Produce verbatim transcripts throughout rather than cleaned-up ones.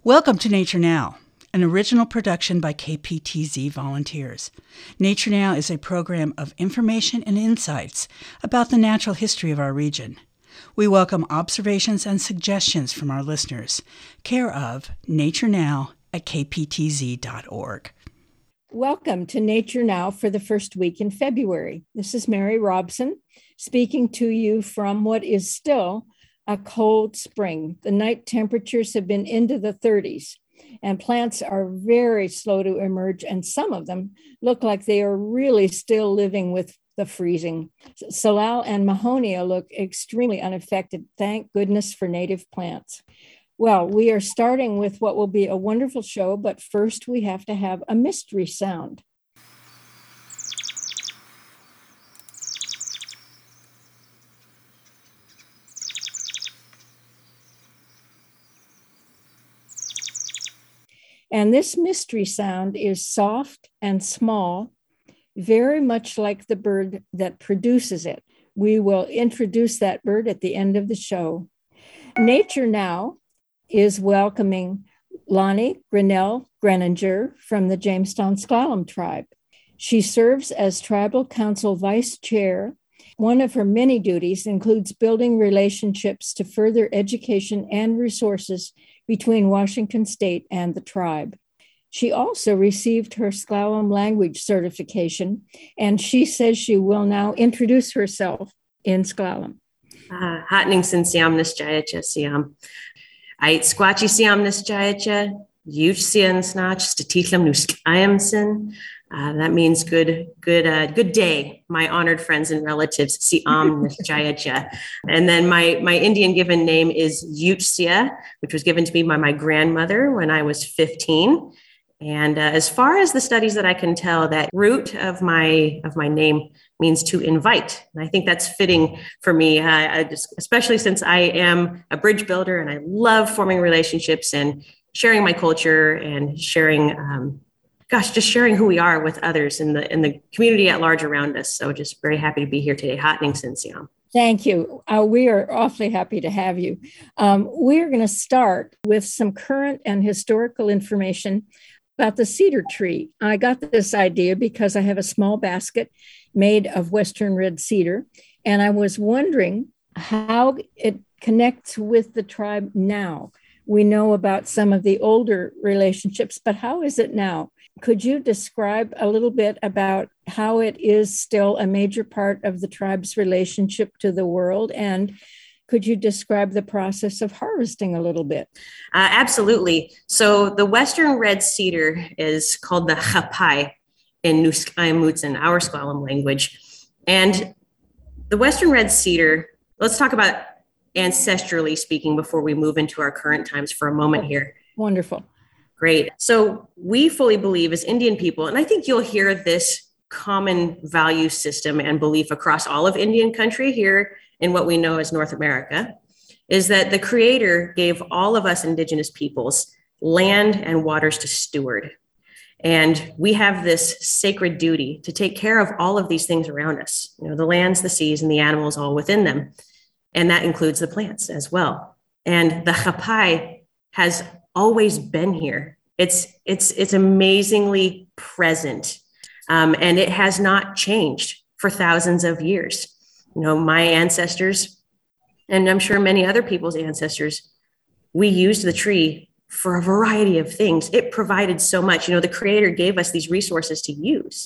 Welcome to Nature Now, an original production by K P T Z volunteers. Nature Now is a program of information and insights about the natural history of our region. We welcome observations and suggestions from our listeners. Care of Nature Now at k p t z dot org. Welcome to Nature Now for the first week in February. This is Mary Robson speaking to you from what is still a cold spring. The night temperatures have been into the thirties, and plants are very slow to emerge, and some of them look like they are really still living with the freezing. Salal and Mahonia look extremely unaffected. Thank goodness for native plants. Well, we are starting with what will be a wonderful show, but first we have to have a mystery sound. And this mystery sound is soft and small, very much like the bird that produces it. We will introduce that bird at the end of the show. Nature Now is welcoming Lonnie Grinnell Greninger from the Jamestown Sklallam tribe. She serves as Tribal Council Vice Chair. One of her many duties includes building relationships to further education and resources between Washington State and the tribe. She also received her Sklallam language certification, and she says she will now introduce herself in Sklallam. Hatning sin siam nisjayacha siam. Ait squatchy siam nisjayacha, yuch sian snatch, statiklam nusk iamsin. That means good, good, uh, good day, my honored friends and relatives, siam nisjayacha. And then my, my Indian given name is Yuchsia, which was given to me by my grandmother when I was fifteen. And uh, as far as the studies that I can tell, that root of my of my name means to invite. And I think that's fitting for me, uh, I just, especially since I am a bridge builder and I love forming relationships and sharing my culture and sharing, um, gosh, just sharing who we are with others in the in the community at large around us. So just very happy to be here today. Hatning sin siam. Thank you. Uh, we are awfully happy to have you. Um, we're going to start with some current and historical information about the cedar tree. I got this idea because I have a small basket made of Western red cedar, and I was wondering how it connects with the tribe now. We know about some of the older relationships, but how is it now? Could you describe a little bit about how it is still a major part of the tribe's relationship to the world? And could you describe the process of harvesting a little bit? Uh, absolutely. So the Western red cedar is called the chapai in Nuskayamutsin, our Sklallam language. And the Western red cedar, let's talk about ancestrally speaking before we move into our current times for a moment here. Wonderful. Great. So we fully believe as Indian people, and I think you'll hear this common value system and belief across all of Indian country here in what we know as North America, is that the Creator gave all of us Indigenous peoples land and waters to steward. And we have this sacred duty to take care of all of these things around us, you know, the lands, the seas, and the animals all within them. And that includes the plants as well. And the chapai has always been here. It's, it's, it's amazingly present. Um, and it has not changed for thousands of years. You know, my ancestors, and I'm sure many other people's ancestors, we used the tree for a variety of things. It provided so much. You know, the Creator gave us these resources to use.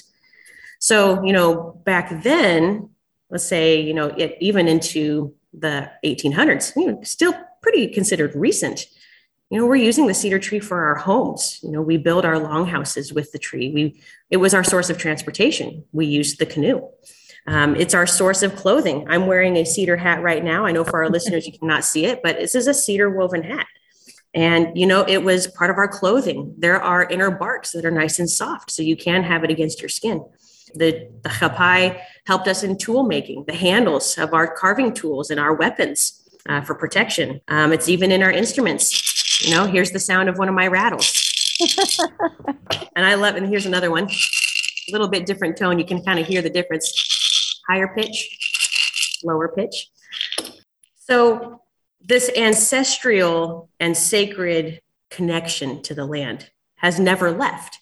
So, you know, back then, let's say, you know, it, even into the eighteen hundreds, you know, still pretty considered recent. You know, we're using the cedar tree for our homes. You know, we build our longhouses with the tree. We, it was our source of transportation. We used the canoe. Um, it's our source of clothing. I'm wearing a cedar hat right now. I know for our listeners, you cannot see it, but this is a cedar woven hat. And, you know, it was part of our clothing. There are inner barks that are nice and soft, so you can have it against your skin. The, the chapai helped us in tool making, the handles of our carving tools and our weapons uh, for protection. Um, it's even in our instruments. You know, here's the sound of one of my rattles. And I love, and here's another one, a little bit different tone. You can kind of hear the difference. Higher pitch, lower pitch. So this ancestral and sacred connection to the land has never left.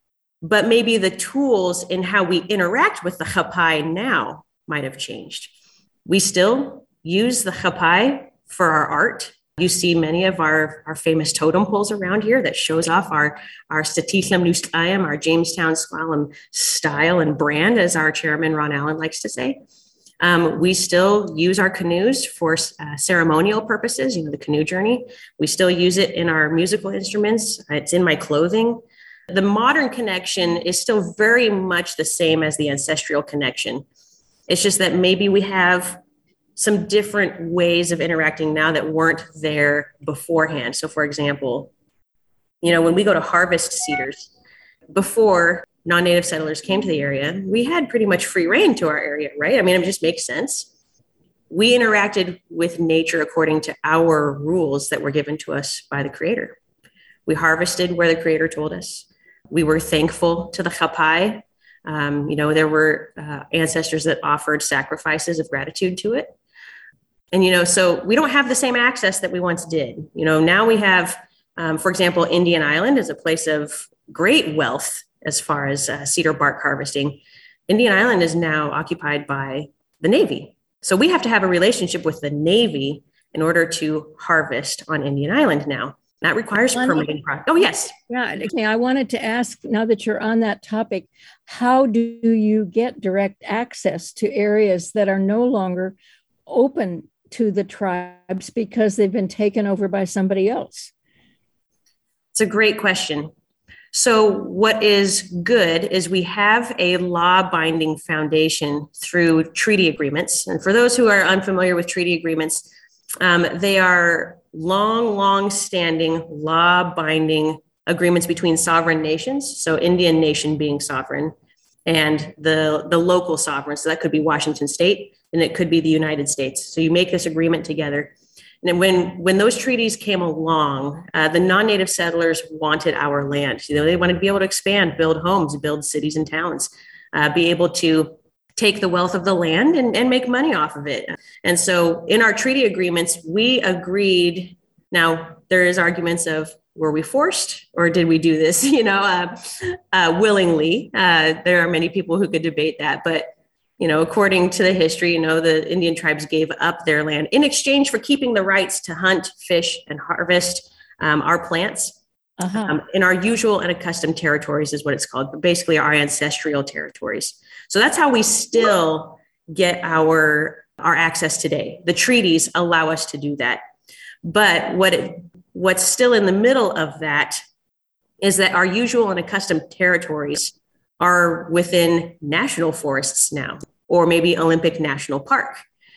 But maybe the tools in how we interact with the Hapai now might have changed. We still use the Hapai for our art. You see many of our, our famous totem poles around here that shows off our, our Statithlam Nuslayam, our Jamestown Slalom style and brand, as our chairman, Ron Allen, likes to say. Um, we still use our canoes for uh, ceremonial purposes, you know, the canoe journey. We still use it in our musical instruments. It's in my clothing. The modern connection is still very much the same as the ancestral connection. It's just that maybe we have some different ways of interacting now that weren't there beforehand. So for example, you know, when we go to harvest cedars, before non-native settlers came to the area, we had pretty much free reign to our area, right? I mean, it just makes sense. We interacted with nature according to our rules that were given to us by the Creator. We harvested where the Creator told us. We were thankful to the Hapai. Um, you know, there were uh, ancestors that offered sacrifices of gratitude to it. And, you know, so we don't have the same access that we once did. You know, now we have, um, for example, Indian Island is a place of great wealth as far as uh, cedar bark harvesting. Indian Island is now occupied by the Navy. So we have to have a relationship with the Navy in order to harvest on Indian Island now. That requires permitting. Pro- oh, yes. Yeah. Okay. I wanted to ask, now that you're on that topic, how do you get direct access to areas that are no longer open to the tribes because they've been taken over by somebody else? It's a great question. So what is good is we have a law-binding foundation through treaty agreements. And for those who are unfamiliar with treaty agreements, um, they are long, long-standing law-binding agreements between sovereign nations. So Indian nation being sovereign and the, the local sovereign. So that could be Washington State and it could be the United States. So you make this agreement together. And then when, when those treaties came along, uh, the non-native settlers wanted our land. You know, they wanted to be able to expand, build homes, build cities and towns, uh, be able to take the wealth of the land and, and make money off of it. And so in our treaty agreements, we agreed. Now, there is arguments of, were we forced or did we do this, you know, uh, uh, willingly? Uh, there are many people who could debate that, but you know, according to the history, you know, the Indian tribes gave up their land in exchange for keeping the rights to hunt, fish, and harvest um, our plants uh-huh. um, in our usual and accustomed territories is what it's called, but basically our ancestral territories. So that's how we still get our, our access today. The treaties allow us to do that. But what it, what's still in the middle of that is that our usual and accustomed territories are within national forests now, or maybe Olympic National Park.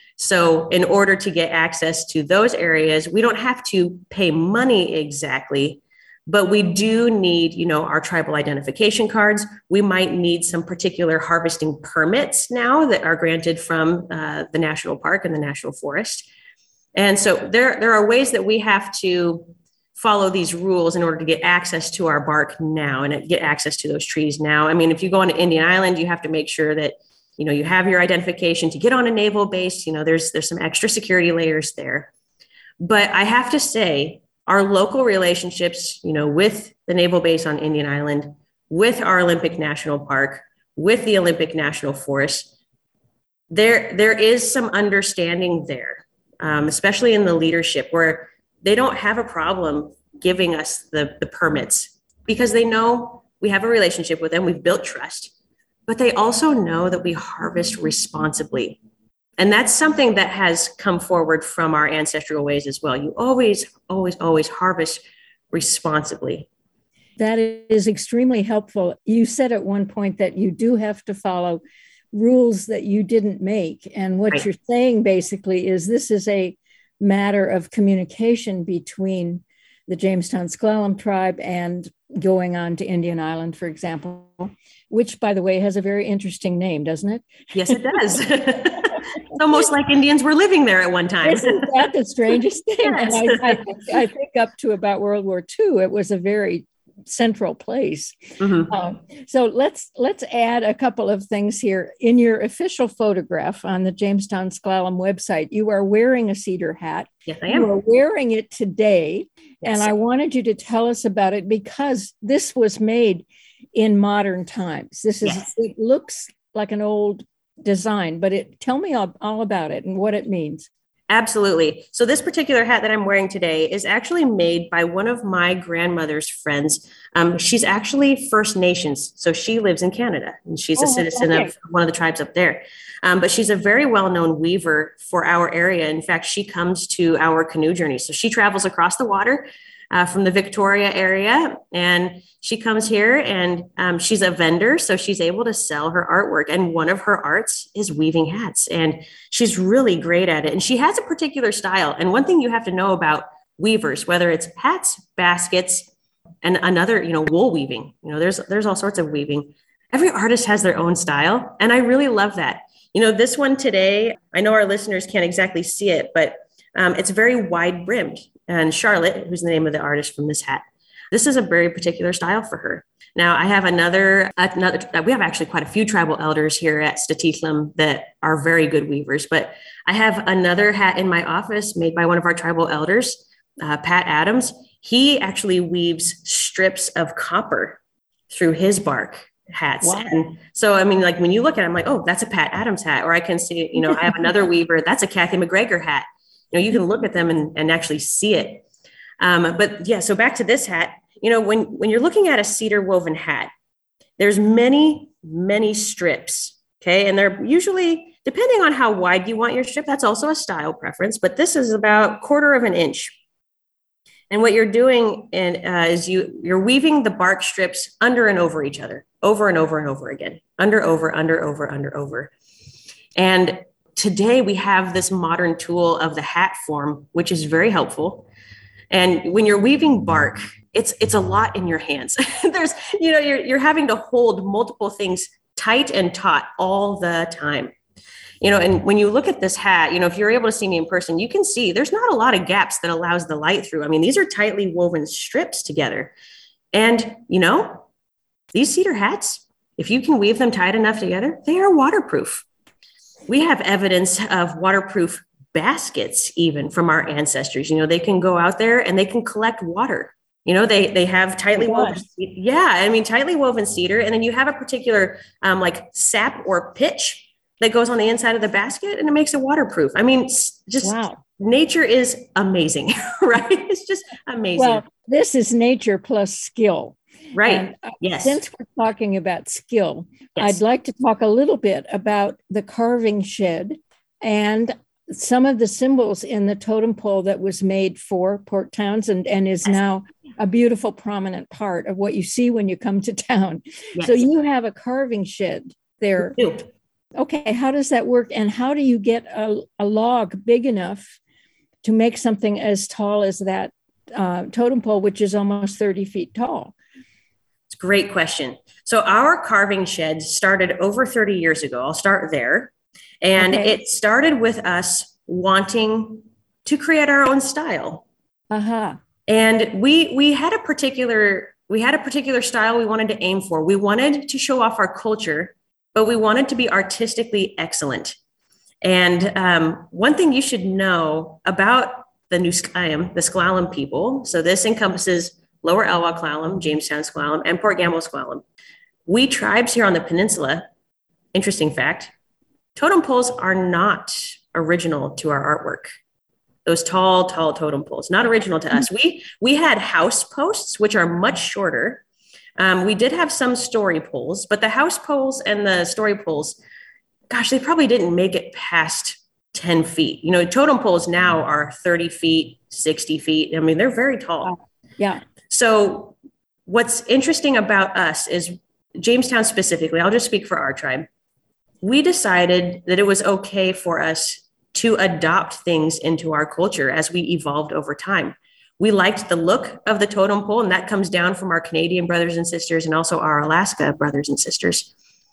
So in order to get access to those areas, we don't have to pay money exactly, but we do need, you know, our tribal identification cards. We might need some particular harvesting permits now that are granted from uh, the national park and the national forest. And so there, there are ways that we have to follow these rules in order to get access to our bark now and get access to those trees now. I mean, if you go on to Indian Island, you have to make sure that, you know, you have your identification to get on a naval base. You know, there's, there's some extra security layers there. But I have to say, our local relationships, you know, with the naval base on Indian Island, with our Olympic National Park, with the Olympic National Forest, there, there is some understanding there, um, especially in the leadership where they don't have a problem giving us the, the permits because they know we have a relationship with them. We've built trust, but they also know that we harvest responsibly. And that's something that has come forward from our ancestral ways as well. You always, always, always harvest responsibly. That is extremely helpful. You said at one point that you do have to follow rules that you didn't make. And what right. you're saying basically is this is a matter of communication between the Jamestown S'Klallam tribe and going on to Indian Island, for example, which, by the way, has a very interesting name, doesn't it? Yes, it does. It's almost like Indians were living there at one time. Isn't that the strangest thing? Yes. And I, I, think, I think up to about World War Two, it was a very central place. Mm-hmm. Uh, so let's let's add a couple of things here. In your official photograph on the Jamestown S'Klallam website, you are wearing a cedar hat. Yes, I am. You are wearing it today. And I wanted you to tell us about it because this was made in modern times. This is, yes. It looks like an old design, but it tell me all, all about it and what it means. Absolutely. So this particular hat that I'm wearing today is actually made by one of my grandmother's friends. Um, she's actually First Nations. So she lives in Canada and she's oh, a citizen okay. of one of the tribes up there. Um, but she's a very well-known weaver for our area. In fact, she comes to our canoe journey. So she travels across the water uh, from the Victoria area, and she comes here and um, she's a vendor. So she's able to sell her artwork. And one of her arts is weaving hats. And she's really great at it. And she has a particular style. And one thing you have to know about weavers, whether it's hats, baskets, and another, you know, wool weaving, you know, there's, there's all sorts of weaving. Every artist has their own style. And I really love that. You know, this one today, I know our listeners can't exactly see it, but um, it's very wide brimmed. And Charlotte, who's the name of the artist from this hat, this is a very particular style for her. Now, I have another, another. we have actually quite a few tribal elders here at Statitlum that are very good weavers, but I have another hat in my office made by one of our tribal elders, uh, Pat Adams. He actually weaves strips of copper through his bark hats. Wow. And so, I mean, like when you look at it, I'm like, oh, that's a Pat Adams hat. Or I can see, you know, I have another weaver, that's a Kathy McGregor hat. You know, you can look at them and, and actually see it. Um, but yeah, so back to this hat, you know, when, when you're looking at a cedar woven hat, there's many, many strips. Okay. And they're usually, depending on how wide you want your strip, that's also a style preference, but this is about quarter of an inch. And what you're doing in, uh, is you, you're weaving the bark strips under and over each other, over and over and over again, under, over, under, over, under, over. And today we have this modern tool of the hat form, which is very helpful. And when you're weaving bark, it's it's a lot in your hands. There's, you know, you're you're having to hold multiple things tight and taut all the time. You know, and when you look at this hat, you know, if you're able to see me in person, you can see there's not a lot of gaps that allows the light through. I mean, these are tightly woven strips together. And, you know, these cedar hats, if you can weave them tight enough together, they are waterproof. We have evidence of waterproof baskets even from our ancestors. You know, they can go out there and they can collect water. You know, they they have tightly woven, yeah, I mean, tightly woven cedar. And then you have a particular um, like sap or pitch that goes on the inside of the basket and it makes it waterproof. I mean, just wow. Nature is amazing, right? It's just amazing. Well, this is nature plus skill. Right. And, uh, yes. Since we're talking about skill, yes. I'd like to talk a little bit about the carving shed and some of the symbols in the totem pole that was made for Port Townsend and is now a beautiful, prominent part of what you see when you come to town. Yes. So you have a carving shed there. Okay, how does that work? And how do you get a, a log big enough to make something as tall as that uh, totem pole, which is almost thirty feet tall? It's a great question. So our carving shed started over thirty years ago. I'll start there. And okay. It started with us wanting to create our own style. Uh-huh. And we we had a particular we had a particular style we wanted to aim for. We wanted to show off our culture, but we wanted to be artistically excellent. And um, one thing you should know about the Nuuskialm, the S'Klallam people, so this encompasses Lower Elwha S'Klallam, Jamestown S'Klallam, and Port Gamble S'Klallam. We tribes here on the peninsula, interesting fact, totem poles are not original to our artwork. Those tall, tall totem poles, not original to us. We we had house posts, which are much shorter. Um, we did have some story poles, but the house poles and the story poles, gosh, they probably didn't make it past ten feet. You know, totem poles now are thirty feet, sixty feet. I mean, they're very tall. Yeah. So what's interesting about us is Jamestown specifically, I'll just speak for our tribe. We decided that it was okay for us to adopt things into our culture as we evolved over time. We liked the look of the totem pole, and that comes down from our Canadian brothers and sisters and also our Alaska brothers and sisters.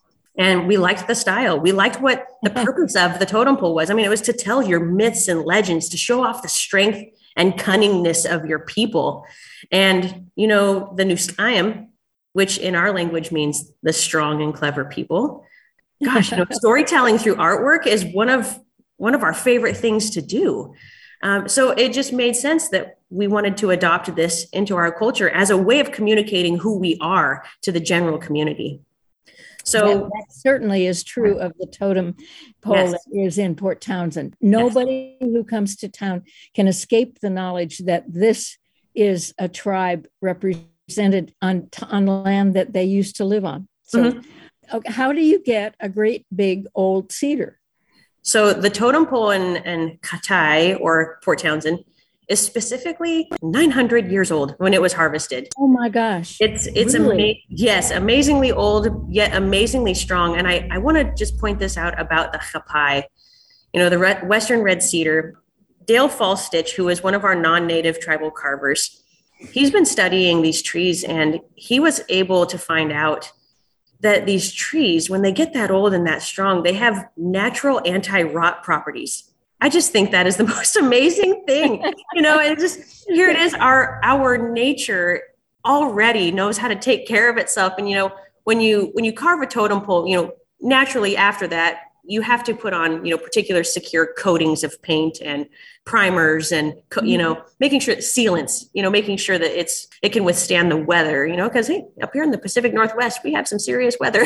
And we liked the style. We liked what the purpose of the totem pole was. I mean, it was to tell your myths and legends, to show off the strength and cunningness of your people. And, you know, the Nuuskialm, which in our language means the strong and clever people. Gosh, you know, storytelling through artwork is one of one of our favorite things to do. Um, so it just made sense that we wanted to adopt this into our culture as a way of communicating who we are to the general community. So that, that certainly is true of the totem pole yes. that is in Port Townsend. Nobody yes. who comes to town can escape the knowledge that this is a tribe represented on, on land that they used to live on. So mm-hmm. okay, how do you get a great big old cedar? So the totem pole in, in Katai or Port Townsend is specifically nine hundred years old when it was harvested. Oh my gosh. It's it's really? ama- yes, amazingly old, yet amazingly strong. And I, I want to just point this out about the Kapai, you know, the red, Western red cedar. Dale Falstich, who is one of our non-native tribal carvers, he's been studying these trees, and he was able to find out that these trees, when they get that old and that strong, they have natural anti-rot properties. I just think that is the most amazing thing, you know, and just here it is, our, our nature already knows how to take care of itself. And, you know, when you, when you carve a totem pole, you know, naturally after that, you have to put on, you know, particular secure coatings of paint and primers and, you know, making sure sealants, you know, making sure that it's, it can withstand the weather, you know, because hey, up here in the Pacific Northwest, we have some serious weather.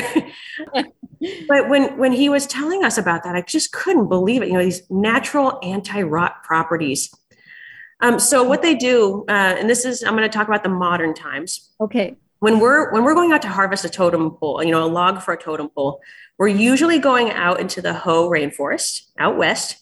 But when, when he was telling us about that, I just couldn't believe it. You know, these natural anti-rot properties. Um, so what they do, uh, and this is, I'm going to talk about the modern times. Okay. When we're, when we're going out to harvest a totem pole, you know, a log for a totem pole, we're usually going out into the Hoh rainforest out west,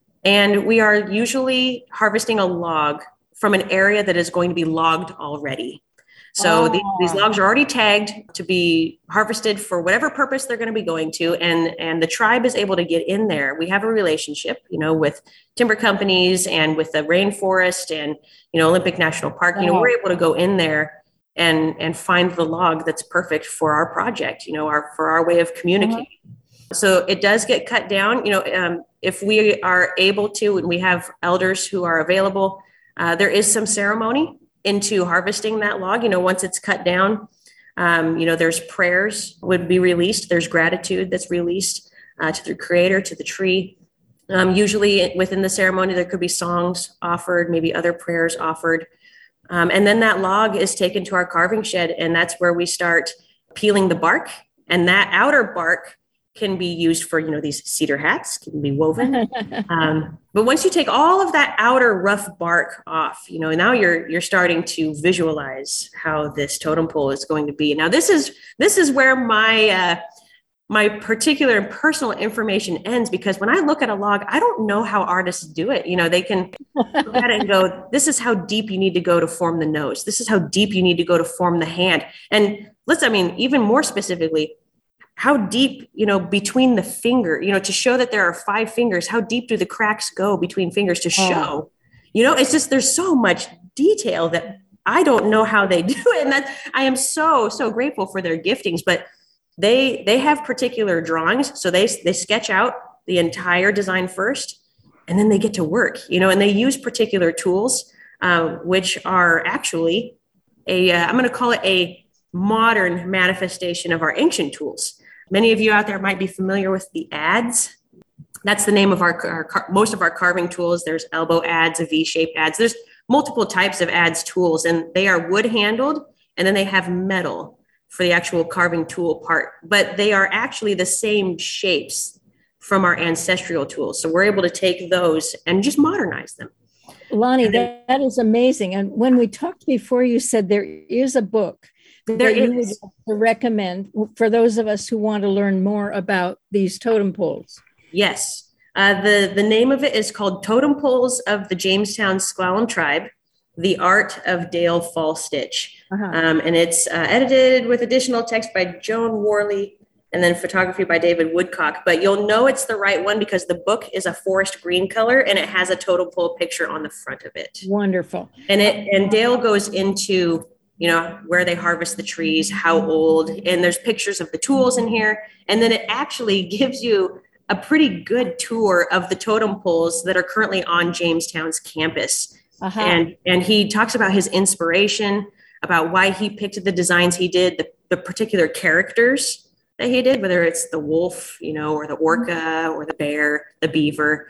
and we are usually harvesting a log from an area that is going to be logged already. So oh. the, these logs are already tagged to be harvested for whatever purpose they're going to be going to, and, and the tribe is able to get in there. We have a relationship, you know, with timber companies and with the rainforest and, you know, Olympic National Park. You know, we're able to go in there and and find the log that's perfect for our project, you know, our for our way of communicating. Uh-huh. So it does get cut down, you know, um, if we are able to, and we have elders who are available, uh, there is some ceremony into harvesting that log. You know, once it's cut down, um, you know, there's prayers would be released. There's gratitude that's released uh, to the creator, to the tree. Um, usually within the ceremony, there could be songs offered, maybe other prayers offered. Um, and then that log is taken to our carving shed, and that's where we start peeling the bark. And that outer bark can be used for, you know, these cedar hats, can be woven. um, but once you take all of that outer rough bark off, you know, now you're you're starting to visualize how this totem pole is going to be. Now, this is this is where my uh, my particular and personal information ends, because when I look at a log, I don't know how artists do it. You know, they can look at it and go, this is how deep you need to go to form the nose. This is how deep you need to go to form the hand. And let's, I mean, even more specifically, how deep, you know, between the finger, you know, to show that there are five fingers, how deep do the cracks go between fingers to show, oh. you know, it's just, there's so much detail that I don't know how they do it. And that I am so, so grateful for their giftings, but They they have particular drawings, so they they sketch out the entire design first, and then they get to work, you know, and they use particular tools, uh, which are actually a uh, I'm going to call it a modern manifestation of our ancient tools. Many of you out there might be familiar with the adze. That's the name of our, our most of our carving tools. There's elbow adze, a V-shaped adze. There's multiple types of adze tools, and they are wood handled, and then they have metal for the actual carving tool part, but they are actually the same shapes from our ancestral tools. So we're able to take those and just modernize them. Lonnie, then, that, that is amazing. And when we talked before, you said there is a book there that you is. would recommend for those of us who want to learn more about these totem poles. Yes. Uh, the, the name of it is called Totem Poles of the Jamestown S'Klallam Tribe, The Art of Dale Falstich. Uh-huh. Um, and it's uh, edited with additional text by Joan Worley and then photography by David Woodcock. But you'll know it's the right one because the book is a forest green color and it has a totem pole picture on the front of it. Wonderful. And it and Dale goes into, you know, where they harvest the trees, how old, and there's pictures of the tools in here. And then it actually gives you a pretty good tour of the totem poles that are currently on Jamestown's campus. Uh-huh. And, and he talks about his inspiration, about why he picked the designs he did, the, the particular characters that he did, whether it's the wolf, you know, or the orca or the bear, the beaver.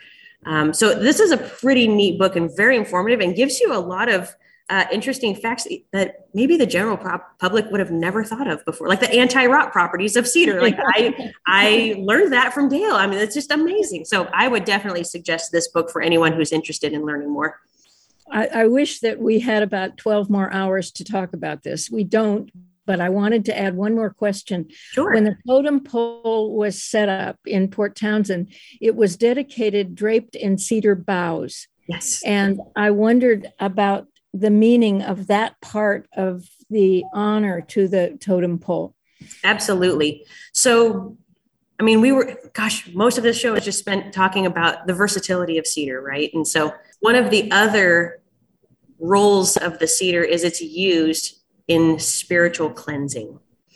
Um, so this is a pretty neat book and very informative and gives you a lot of uh, interesting facts that maybe the general prop- public would have never thought of before, like the anti-rot properties of cedar. Like I, I learned that from Dale. I mean, it's just amazing. So I would definitely suggest this book for anyone who's interested in learning more. I, I wish that we had about twelve more hours to talk about this. We don't, but I wanted to add one more question. Sure. When the totem pole was set up in Port Townsend, it was dedicated, draped in cedar boughs. Yes. And I wondered about the meaning of that part of the honor to the totem pole. Absolutely. So, I mean, we were, gosh, most of this show is just spent talking about the versatility of cedar, right? And so one of the other roles of the cedar is it's used in spiritual cleansing.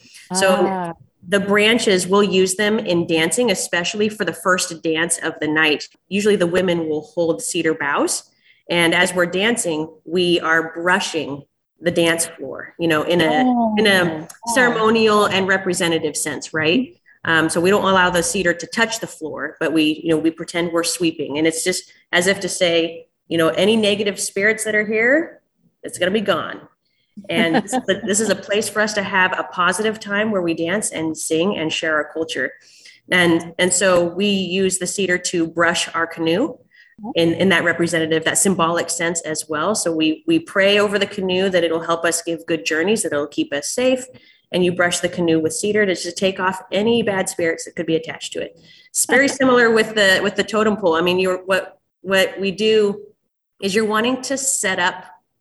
So ah. the branches, we'll use them in dancing, especially for the first dance of the night. Usually the women will hold cedar boughs. And as we're dancing, we are brushing the dance floor, you know, in a oh. in a ceremonial and representative sense, right? Um, so we don't allow the cedar to touch the floor, but we, you know, we pretend we're sweeping. And it's just as if to say, you know, any negative spirits that are here, it's going to be gone. And this, is a, this is a place for us to have a positive time where we dance and sing and share our culture. And, and so we use the cedar to brush our canoe in, in that representative, that symbolic sense as well. So we, we pray over the canoe that it'll help us give good journeys, that it'll keep us safe. And you brush the canoe with cedar to just take off any bad spirits that could be attached to it. It's very similar with the, with the totem pole. I mean, you're, what, what we do is you're wanting to set up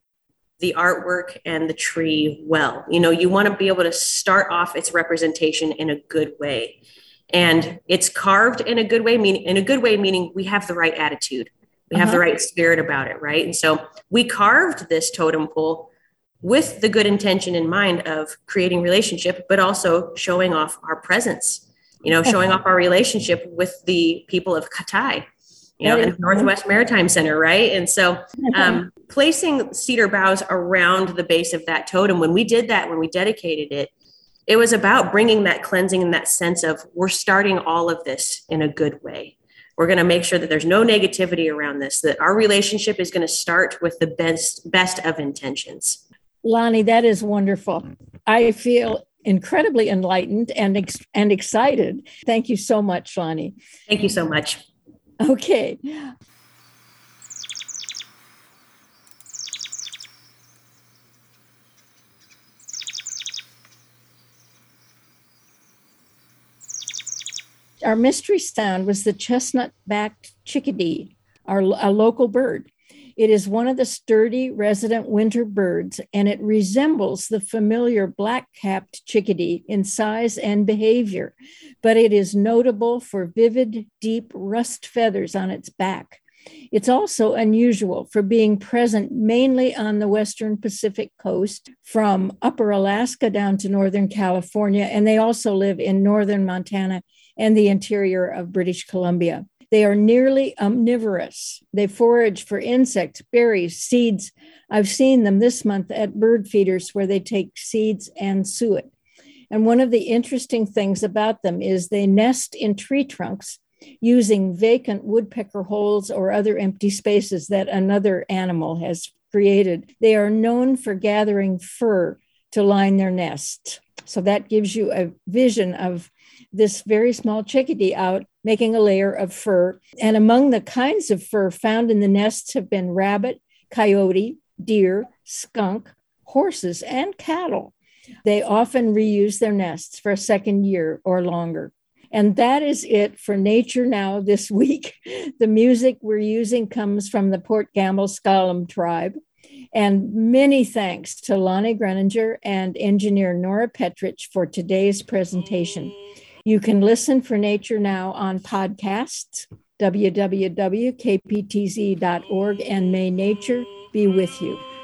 the artwork and the tree well. You know, you want to be able to start off its representation in a good way. And it's carved in a good way, meaning in a good way, meaning we have the right attitude. We have uh-huh. the right spirit about it, right? And so we carved this totem pole with the good intention in mind of creating relationship, but also showing off our presence, you know, showing off our relationship with the people of Katai, you know, and Northwest Maritime Center, right? And so um, placing cedar boughs around the base of that totem, when we did that, when we dedicated it, it was about bringing that cleansing and that sense of we're starting all of this in a good way. We're going to make sure that there's no negativity around this, that our relationship is going to start with the best, best of intentions. Lonnie, that is wonderful. I feel incredibly enlightened and, ex- and excited. Thank you so much, Lonnie. Thank you so much. Okay. Our mystery sound was the chestnut-backed chickadee, our a local bird. It is one of the sturdy resident winter birds, and it resembles the familiar black-capped chickadee in size and behavior, but it is notable for vivid, deep rust feathers on its back. It's also unusual for being present mainly on the western Pacific coast, from upper Alaska down to northern California, and they also live in northern Montana and the interior of British Columbia. They are nearly omnivorous. They forage for insects, berries, seeds. I've seen them this month at bird feeders where they take seeds and suet. And one of the interesting things about them is they nest in tree trunks using vacant woodpecker holes or other empty spaces that another animal has created. They are known for gathering fur to line their nests. So that gives you a vision of this very small chickadee out making a layer of fur. And among the kinds of fur found in the nests have been rabbit, coyote, deer, skunk, horses, and cattle. They often reuse their nests for a second year or longer. And that is it for Nature Now this week. The music we're using comes from the Port Gamble Skaalum tribe. And many thanks to Lonnie Greninger and engineer Nora Petrich for today's presentation. You can listen for Nature Now on podcasts, w w w dot k p t z dot org, and may nature be with you.